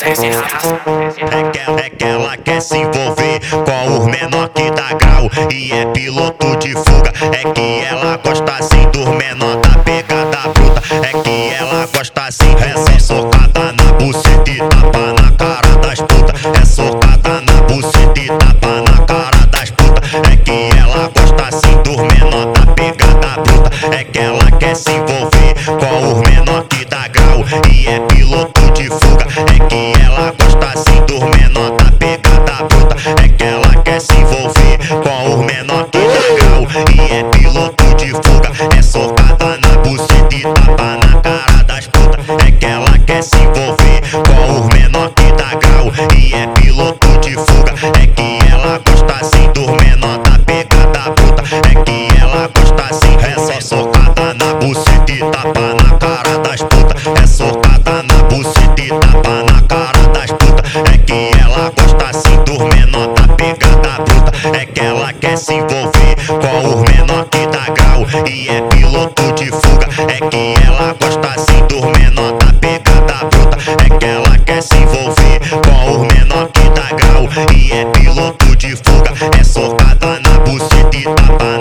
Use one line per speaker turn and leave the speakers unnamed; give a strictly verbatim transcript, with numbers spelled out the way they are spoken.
É que, ela, é que ela quer se envolver com os menor que dá grau e é piloto de fuga. É que ela gosta assim dos menor da pegada bruta. É que ela gosta assim, é só socada na buceta e tapa na cara das putas. É socada na buceta e tapa na cara das putas. É que ela gosta assim dos menor da pegada bruta. É que ela quer se envolver com os menor que dá grau e é piloto de fuga. É que ela gosta assim dos menor da pegada bruta. É que ela quer se envolver com os menor que dá grau e é piloto de fuga. É socada na buceta e tapa na cara das putas. É que ela quer se envolver com os menor que dá grau e é piloto de fuga. É que ela gosta assim dos menor da pegada bruta. É que ela gosta assim, é só socada na buceta e tapa na cara das putas. É socada na buceta e tapa na cara das putas. É que ela gosta assim dos menor da pegada bruta. É que ela quer se envolver com os menor que dá grau e é piloto de fuga. É que ela gosta assim dos menor da pegada bruta. É que ela quer se envolver com os menor que dá grau e é piloto de fuga. É socada na buceta e tapa